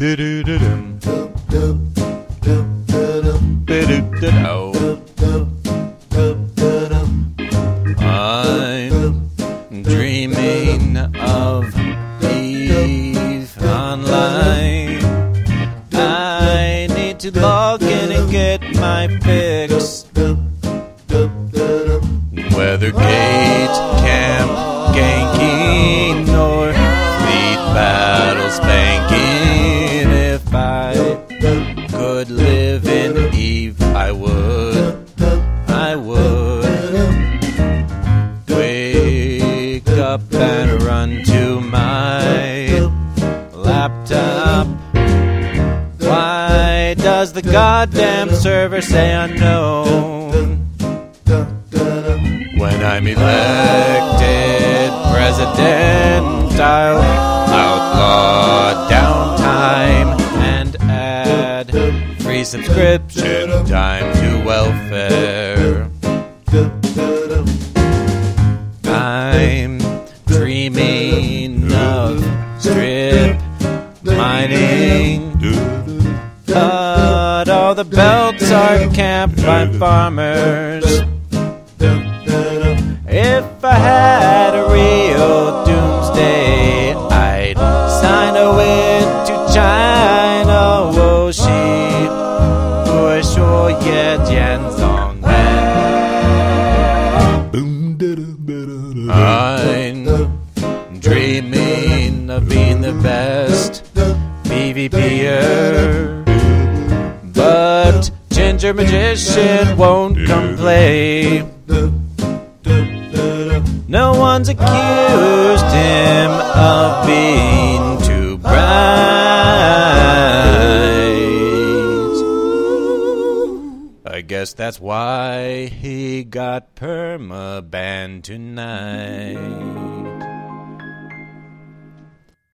Do-do-do-dum. Do-do-do-do. I'm dreaming of Eve online. I need to log in and get my fix. Whether gate, camp, ganking, or fleet battle spanking. If I could live in Eve, I would. Wake up and run to my laptop. Why does the goddamn server say unknown? When I'm elected president, I'll outlaw downtime and add free subscription time to welfare. I'm dreaming of strip mining, but all the belts are camped by farmers. If I had a real doomsday, I'd sign away to China. Wo shi不说也见踪人。I'm dreaming of being the best PvPer, but Ginger Magician won't come play. No one's accused him of being too bright. I guess that's why he got perma-banned tonight.